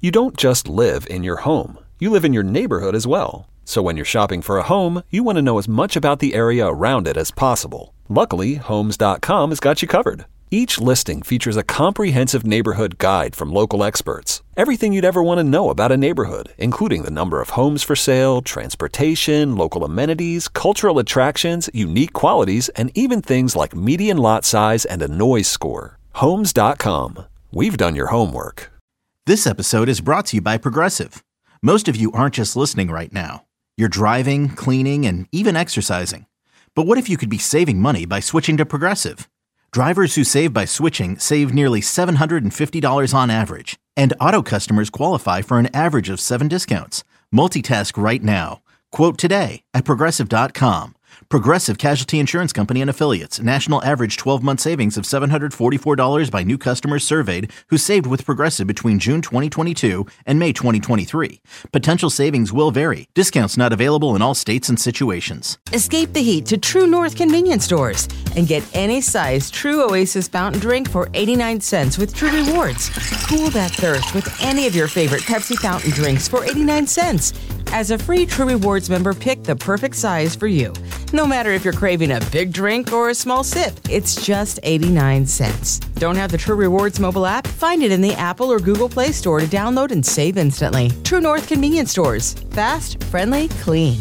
You don't just live in your home. You live in your neighborhood as well. So when you're shopping for a home, you want to know as much about the area around it as possible. Luckily, Homes.com has got you covered. Each listing features a comprehensive neighborhood guide from local experts. Everything you'd ever want to know about a neighborhood, including the number of homes for sale, transportation, local amenities, cultural attractions, unique qualities, and even things like median lot size and a noise score. Homes.com. We've done your homework. This episode is brought to you by Progressive. Most of you aren't just listening right now. You're driving, cleaning, and even exercising. But what if you could be saving money by switching to Progressive? Drivers who save by switching save nearly $750 on average. And auto customers qualify for an average of 7 discounts. Multitask right now. Quote today at Progressive.com. Progressive Casualty Insurance Company and Affiliates. National average 12-month savings of $744 by new customers surveyed who saved with Progressive between June 2022 and May 2023. Potential savings will vary. Discounts not available in all states and situations. Escape the heat to True North convenience stores and get any size True Oasis fountain drink for 89 cents with True Rewards. Cool that thirst with any of your favorite Pepsi fountain drinks for 89 cents. As a free True Rewards member, pick the perfect size for you. No matter if you're craving a big drink or a small sip, it's just 89 cents. Don't have the True Rewards mobile app? Find it in the Apple or Google Play Store to download and save instantly. True North convenience stores. Fast, friendly, clean.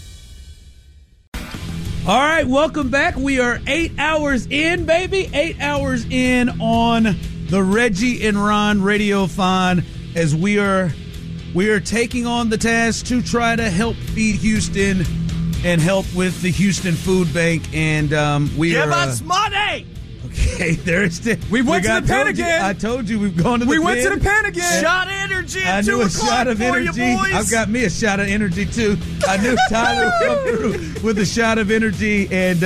All right, welcome back. We are 8 hours in, baby. 8 hours in on the Reggie and Ron Radiothon as we are taking on the task to try to help feed Houston and help with the Houston Food Bank. And give us money. Okay, there's we went to the pen again. I told you we've gone to the pen. We went to the pen again. Shot of energy at 2 o'clock shot of energy. You boys. I've got me a shot of energy too. I knew Tyler would come through with a shot of energy, and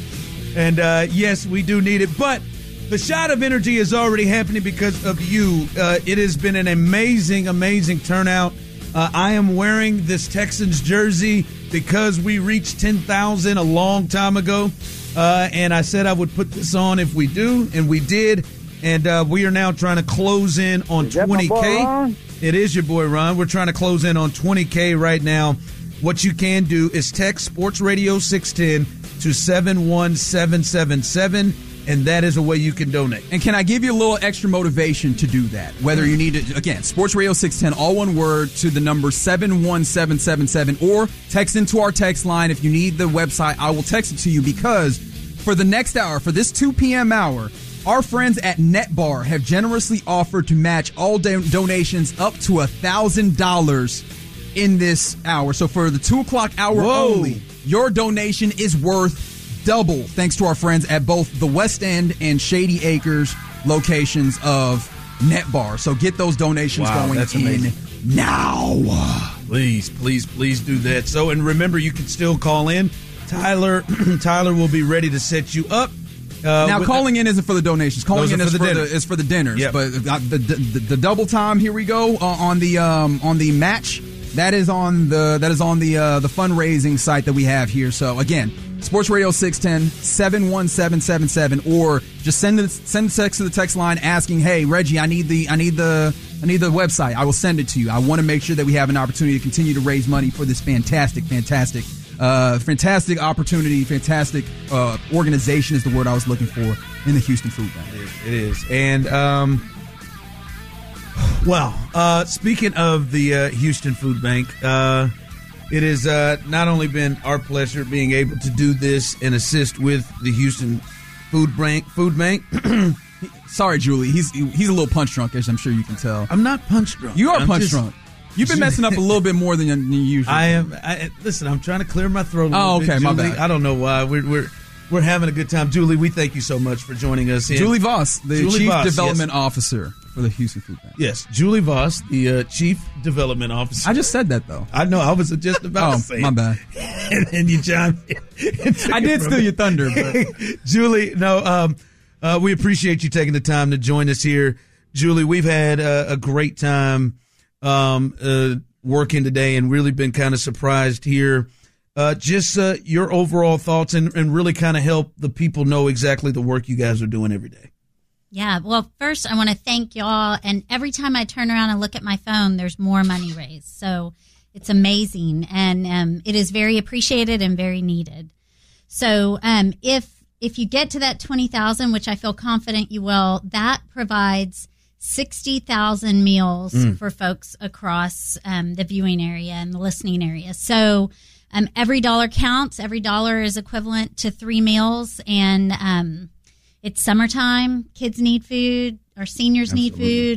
yes, we do need it. But the shot of energy is already happening because of you. It has been an amazing, amazing turnout. I am wearing this Texans jersey because we reached 10,000 a long time ago. And I said I would put this on if we do, and we did. And we are now trying to close in on 20K. It is your boy, Ron. We're trying to close in on 20K right now. What you can do is text Sports Radio 610 to 71777. And that is a way you can donate. And can I give you a little extra motivation to do that? Whether you need to, again, Sports Radio 610, all one word, to the number 71777, or text into our text line. If you need the website, I will text it to you, because for the next hour, for this 2 p.m. hour, our friends at NetBar have generously offered to match all donations up to $1,000 in this hour. So for the 2 o'clock hour only, your donation is worth double, thanks to our friends at both the West End and Shady Acres locations of NetBar. So get those donations going in now. Please do that. So, and remember, you can still call in. Tyler will be ready to set you up. Now, calling in isn't for the donations. Calling in is for the dinners. Yep. But the double time. Here we go on the match. That is on the fundraising site that we have here. So again, Sports Radio 610 71777, or just send a text to the text line asking, "Hey Reggie, I need the website." I will send it to you. I want to make sure that we have an opportunity to continue to raise money for this fantastic opportunity, fantastic organization is the word I was looking for in the Houston Food Bank. It is. And speaking of the Houston Food Bank, it has not only been our pleasure being able to do this and assist with the Houston Food Bank. Sorry, Julie. He's a little punch drunk, as I'm sure you can tell. I'm not punch drunk. You are punch drunk. You've been messing up a little bit more than you usually. I am. Listen, I'm trying to clear my throat a little bit, okay, Julie. my bad. I don't know why. We're having a good time. Julie, we thank you so much for joining us. Julie Voss, the Chief Development Officer for the Houston Food Bank. Yes, Julie Voss, the Chief Development Officer. I just said that, though. I know. I was just about to say my bad. And then you chimed in. I did steal your thunder. But. Julie, we appreciate you taking the time to join us here. Julie, we've had a great time working today and really been kind of surprised here. Just your overall thoughts and really kind of help the people know exactly the work you guys are doing every day. Yeah, well, first I want to thank y'all. And every time I turn around and look at my phone, there's more money raised. So it's amazing. And it is very appreciated and very needed. So if you get to that 20,000, which I feel confident you will, that provides 60,000 meals for folks across the viewing area and the listening area. So every dollar counts. Every dollar is equivalent to 3 meals. And it's summertime. Kids need food. Our seniors need food,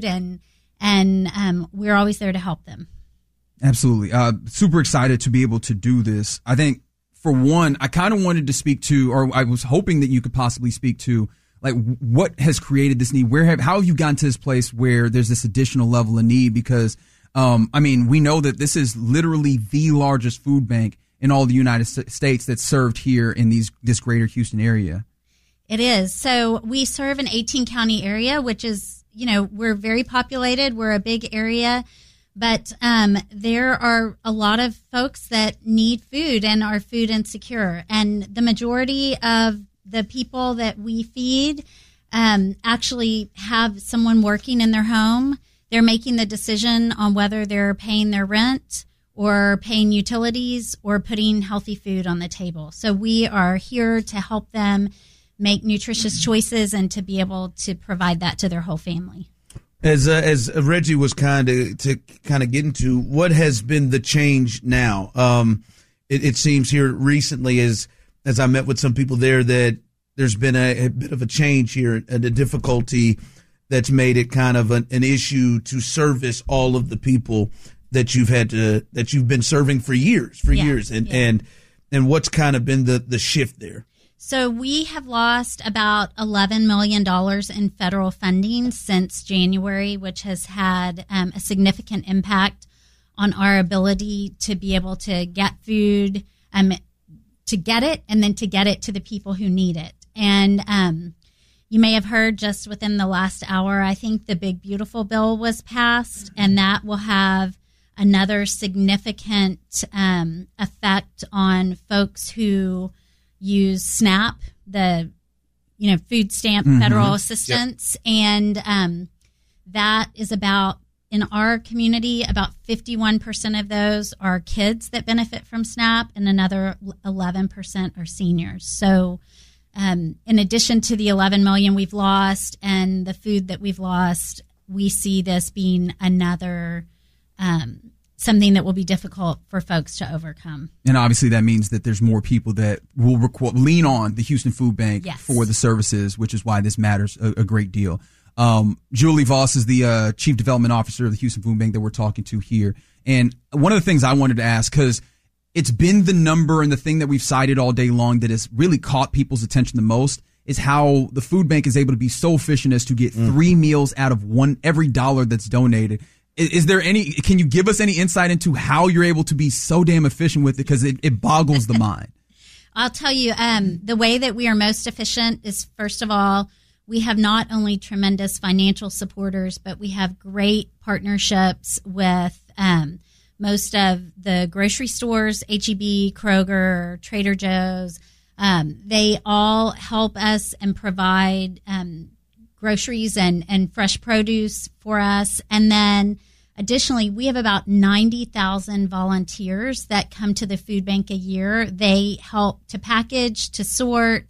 and we're always there to help them. Absolutely. Super excited to be able to do this. I think, for one, I kind of wanted to speak to, or I was hoping that you could possibly speak to, like, what has created this need? How have you gotten to this place where there's this additional level of need? Because, we know that this is literally the largest food bank in all the United States that's served here in this greater Houston area. It is. So we serve an 18-county area, which is, we're very populated. We're a big area. But there are a lot of folks that need food and are food insecure. And the majority of the people that we feed actually have someone working in their home. They're making the decision on whether they're paying their rent or paying utilities or putting healthy food on the table. So we are here to help them make nutritious choices and to be able to provide that to their whole family. As Reggie was kind of getting to, what has been the change now? It seems here recently, as I met with some people there, that there's been a bit of a change here and a difficulty that's made it kind of an issue to service all of the people that you've been serving for years, and what's kind of been the shift there. So we have lost about $11 million in federal funding since January, which has had a significant impact on our ability to be able to get food, to get it, and then to get it to the people who need it. And you may have heard just within the last hour, I think the Big Beautiful Bill was passed, and that will have another significant effect on folks who use SNAP, the food stamp federal assistance, and that is about, in our community, about 51% of those are kids that benefit from SNAP, and another 11% are seniors. So in addition to the 11 million we've lost and the food that we've lost, we see this being another something that will be difficult for folks to overcome. And obviously that means that there's more people that will lean on the Houston Food Bank for the services, which is why this matters a great deal. Julie Voss is the Chief Development Officer of the Houston Food Bank that we're talking to here. And one of the things I wanted to ask, because it's been the number and the thing that we've cited all day long that has really caught people's attention the most, is how the food bank is able to be so efficient as to get 3 meals out of every dollar that's donated. Is there can you give us any insight into how you're able to be so damn efficient with it? Because it boggles the mind. I'll tell you, the way that we are most efficient is, first of all, we have not only tremendous financial supporters, but we have great partnerships with most of the grocery stores, H-E-B, Kroger, Trader Joe's. They all help us and provide groceries and fresh produce for us. And then additionally, we have about 90,000 volunteers that come to the food bank a year. They help to package, to sort,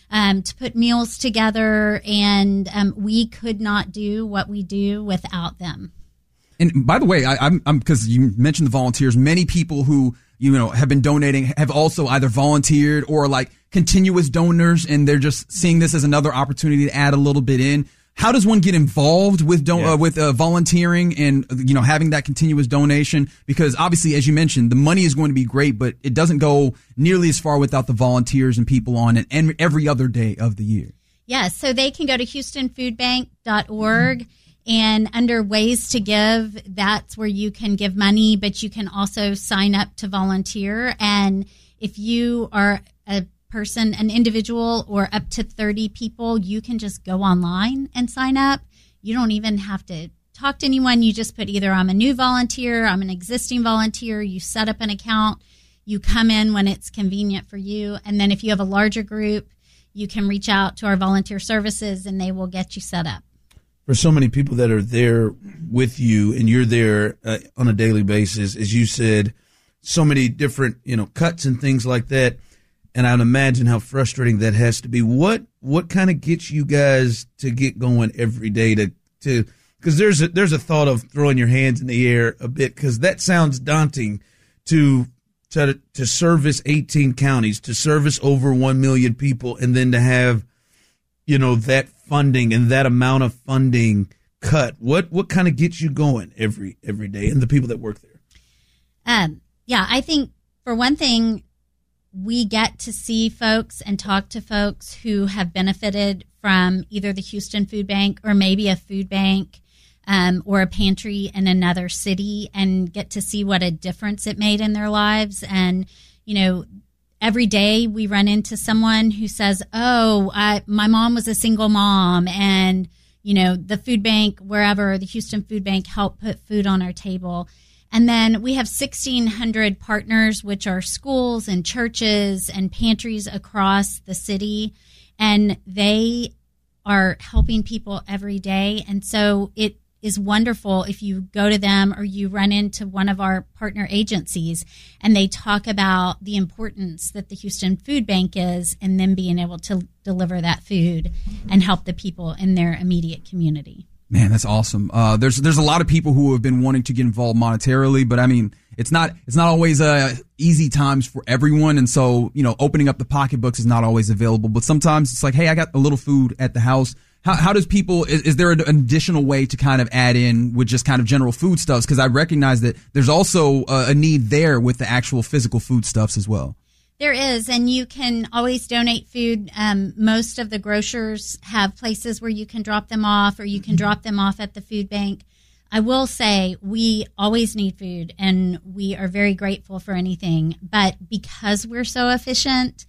to put meals together, and we could not do what we do without them. And by the way, I'm because you mentioned the volunteers, many people who have been donating have also either volunteered or like continuous donors, and they're just seeing this as another opportunity to add a little bit in. How does one get involved with volunteering and having that continuous donation? Because obviously, as you mentioned, the money is going to be great, but it doesn't go nearly as far without the volunteers and people on it and every other day of the year. Yeah, so they can go to HoustonFoodBank.org, and under ways to give, that's where you can give money, but you can also sign up to volunteer. And if you are a person, an individual, or up to 30 people, you can just go online and sign up. You don't even have to talk to anyone. You just put either I'm a new volunteer, I'm an existing volunteer. You set up an account. You come in when it's convenient for you. And then if you have a larger group, you can reach out to our volunteer services and they will get you set up. For so many people that are there with you and you're there on a daily basis, as you said, so many different, cuts and things like that. And I'd imagine how frustrating that has to be. What kind of gets you guys to get going every day to because there's a thought of throwing your hands in the air a bit, because that sounds daunting to service 18 counties, to service over 1 million people, and then to have, that funding and that amount of funding cut. What kind of gets you going every day, and the people that work there? Yeah, I think for one thing, we get to see folks and talk to folks who have benefited from either the Houston Food Bank or maybe a food bank or a pantry in another city, and get to see what a difference it made in their lives. And, every day we run into someone who says, my mom was a single mom, and, the food bank, wherever, the Houston Food Bank helped put food on our table. And then we have 1,600 partners, which are schools and churches and pantries across the city, and they are helping people every day. And so it is wonderful if you go to them or you run into one of our partner agencies and they talk about the importance that the Houston Food Bank is, and them being able to deliver that food and help the people in their immediate community. Man, that's awesome. There's a lot of people who have been wanting to get involved monetarily, but I mean, it's not always easy times for everyone. And so, opening up the pocketbooks is not always available, but sometimes it's like, hey, I got a little food at the house. How does people, is there an additional way to kind of add in with just kind of general foodstuffs? Because I recognize that there's also a need there with the actual physical foodstuffs as well. There is, and you can always donate food. Most of the grocers have places where you can drop them off, or you can drop them off at the food bank. I will say we always need food, and we are very grateful for anything. But because we're so efficient,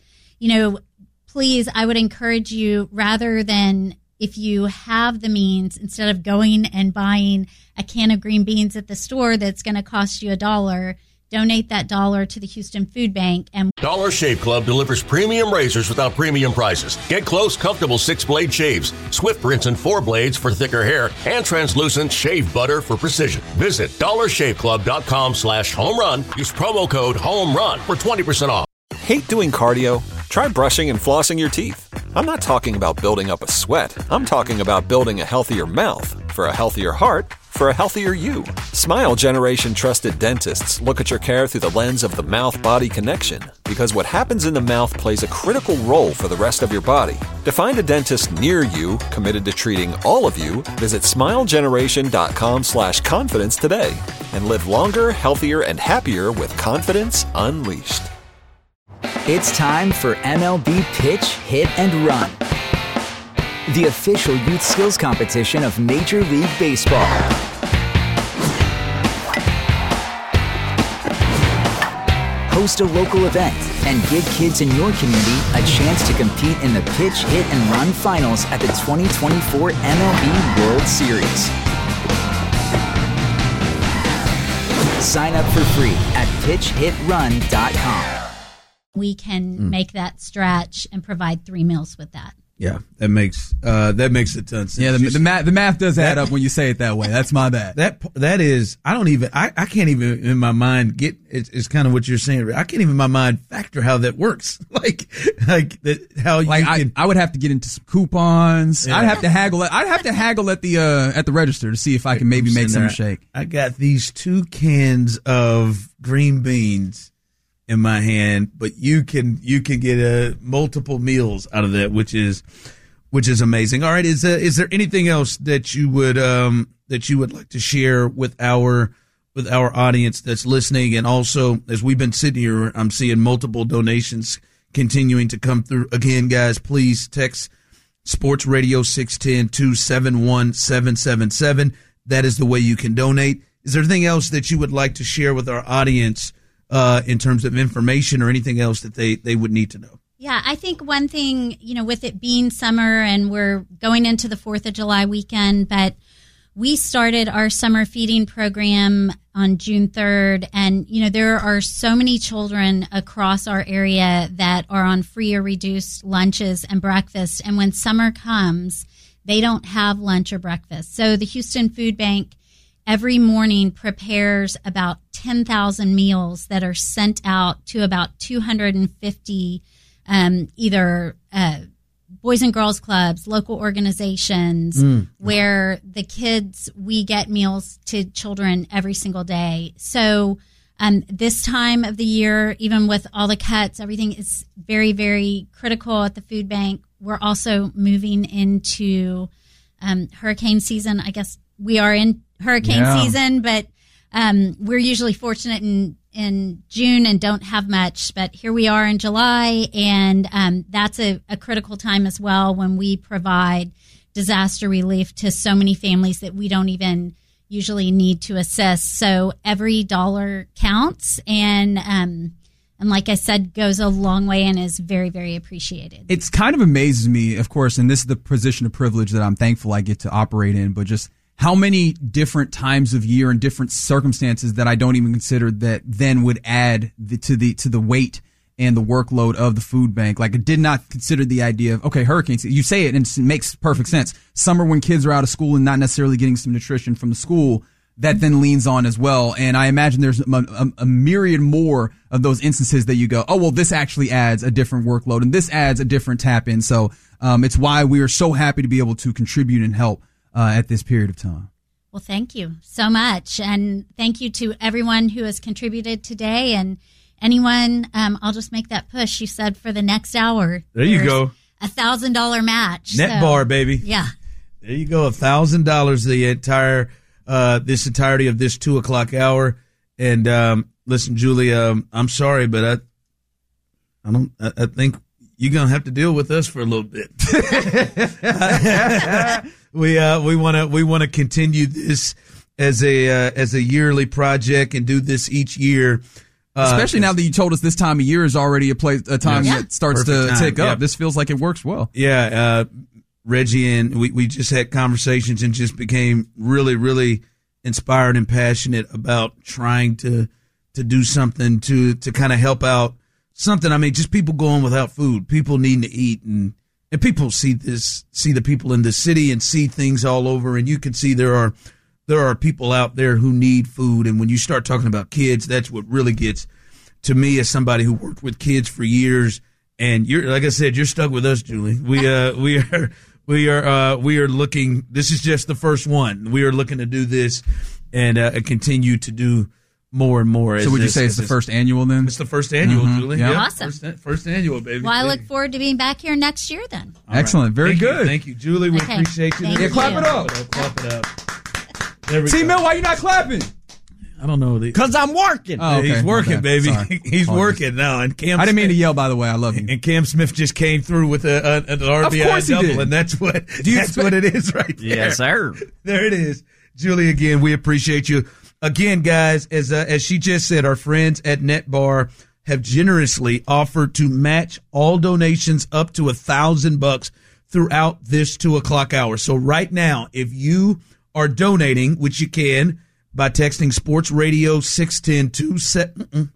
please, I would encourage you, rather than, if you have the means, instead of going and buying a can of green beans at the store that's going to cost you $1, donate that $1 to the Houston Food Bank. And Dollar Shave Club delivers premium razors without premium prices. Get close, comfortable 6-blade shaves, Swift rinse and 4 blades for thicker hair, and translucent shave butter for precision. Visit dollarshaveclub.com/home run. Use promo code HOMERUN for 20% off. Hate doing cardio? Try brushing and flossing your teeth. I'm not talking about building up a sweat. I'm talking about building a healthier mouth for a healthier heart for a healthier you. Smile Generation trusted dentists look at your care through the lens of the mouth-body connection, because what happens in the mouth plays a critical role for the rest of your body. To find a dentist near you committed to treating all of you, visit smilegeneration.com/confidence today and live longer, healthier, and happier with confidence unleashed. It's time for MLB Pitch, Hit, and Run, the official youth skills competition of Major League Baseball. Host a local event and give kids in your community a chance to compete in the Pitch, Hit, and Run finals at the 2024 MLB World Series. Sign up for free at pitchhitrun.com. We can make that stretch and provide 3 meals with that. Yeah, that makes a ton of sense. Yeah, the math does add up when you say it that way. That's my bad. That is, I can't even in my mind get. It's kind of what you're saying. I can't even in my mind factor how that works. I would have to get into some coupons. Yeah. I'd have to haggle at the register to see if I can maybe make some shake. I got these 2 cans of green beans in my hand, but you can get multiple meals out of that, which is amazing. All right, is there anything else that you would like to share with our audience that's listening? And also, as we've been sitting here, I'm seeing multiple donations continuing to come through. Again, guys, please text Sports Radio 610-271-777. That is the way you can donate. Is there anything else that you would like to share with our audience in terms of information or anything else that they would need to know? Yeah, I think one thing, with it being summer and we're going into the 4th of July weekend, but we started our summer feeding program on June 3rd. And, there are so many children across our area that are on free or reduced lunches and breakfast. And when summer comes, they don't have lunch or breakfast. So the Houston Food Bank every morning prepares about 10,000 meals that are sent out to about 250 either Boys and Girls Clubs, local organizations, where the kids, we get meals to children every single day. So this time of the year, even with all the cuts, everything is very, very critical at the food bank. We're also moving into hurricane season. I guess we are in hurricane season, but we're usually fortunate in June and don't have much, but here we are in July, and that's a critical time as well when we provide disaster relief to so many families that we don't even usually need to assist. So every dollar counts, and like I said, goes a long way and is very, very appreciated. It's kind of amazes me, of course, and this is the position of privilege that I'm thankful I get to operate in, but just how many different times of year and different circumstances that I don't even consider that then would add to the weight and the workload of the food bank. Like, I did not consider the idea of, okay, hurricanes. You say it and it makes perfect sense. Summer when kids are out of school and not necessarily getting some nutrition from the school, that then leans on as well. And I imagine there's a myriad more of those instances that you go, oh, well, this actually adds a different workload and this adds a different tap in. So it's why we are so happy to be able to contribute and help at this period of time. Well, thank you so much. And thank you to everyone who has contributed today, and anyone, I'll just make that push. You said for the next hour. There you go. $1,000 match. Net bar, baby. Yeah. There you go. $1,000 the entire, this entirety of this 2:00 hour. And, listen, Julie, I'm sorry, but I think you're going to have to deal with us for a little bit. We want to continue this as a yearly project and do this each year. Especially now that you told us this time of year is already a time that starts to tick up. This feels like it works well. Yeah. Reggie and we just had conversations and just became really, really inspired and passionate about trying to do something to kind of help out something. I mean, just people going without food, people needing to eat, and people see the people in the city and see things all over, and you can see there are people out there who need food. And when you start talking about kids, that's what really gets to me as somebody who worked with kids for years. And you're, like I said, you're stuck with us, Julie. We are looking. This is just the first one. We are looking to do this and continue to do more and more. So would you say it's the first annual then? It's the first annual, Julie. Yeah. Awesome. First annual, baby. Well, I look forward to being back here next year then. All Excellent. right. Very good. Thank you, Julie. We appreciate you. Thank Clap you. it up. Clap it up. There we T-Mill, go. why you not clapping? I don't know. Because I'm working. Oh, okay. He's working, Okay. baby. Sorry. He's Apologies. working now. And Cam, I didn't mean to yell, by the way. I love you. And Cam Smith just came through with an RBI course he double, did. and that's what it is right there. Yes, sir. There it is. Julie, again, we appreciate you. Again, guys, as she just said, our friends at NetBar have generously offered to match all donations up to $1,000 throughout this 2:00 hour. So right now, if you are donating, which you can by texting Sports Radio 610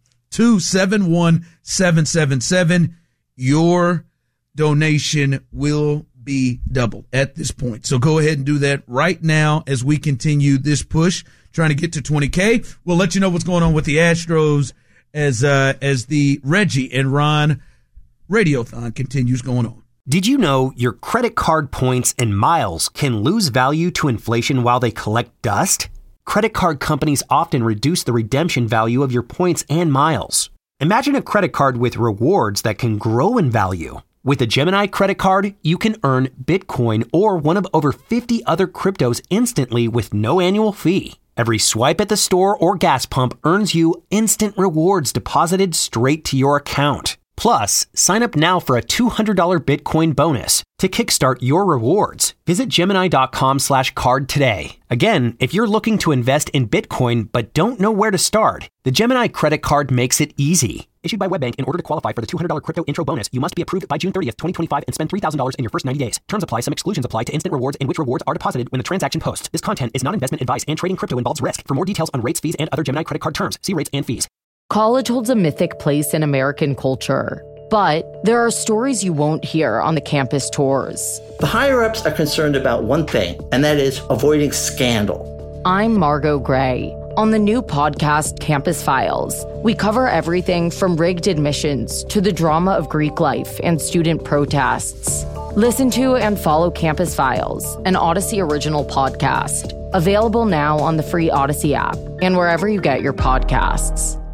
271-777, your donation will be doubled at this point. So go ahead and do that right now as we continue this push, trying to get to 20K. We'll let you know what's going on with the Astros as the Reggie and Ron Radiothon continues going on. Did you know your credit card points and miles can lose value to inflation while they collect dust? Credit card companies often reduce the redemption value of your points and miles. Imagine a credit card with rewards that can grow in value. With a Gemini credit card, you can earn Bitcoin or one of over 50 other cryptos instantly with no annual fee. Every swipe at the store or gas pump earns you instant rewards deposited straight to your account. Plus, sign up now for a $200 Bitcoin bonus to kickstart your rewards. Visit Gemini.com/card today. Again, if you're looking to invest in Bitcoin but don't know where to start, the Gemini credit card makes it easy. Issued by WebBank, in order to qualify for the $200 crypto intro bonus, you must be approved by June 30th, 2025 and spend $3,000 in your first 90 days. Terms apply. Some exclusions apply to instant rewards in which rewards are deposited when the transaction posts. This content is not investment advice and trading crypto involves risk. For more details on rates, fees, and other Gemini credit card terms, see rates and fees. College holds a mythic place in American culture, but there are stories you won't hear on the campus tours. The higher-ups are concerned about one thing, and that is avoiding scandal. I'm Margot Gray. On the new podcast, Campus Files, we cover everything from rigged admissions to the drama of Greek life and student protests. Listen to and follow Campus Files, an Odyssey original podcast. Available now on the free Odyssey app and wherever you get your podcasts.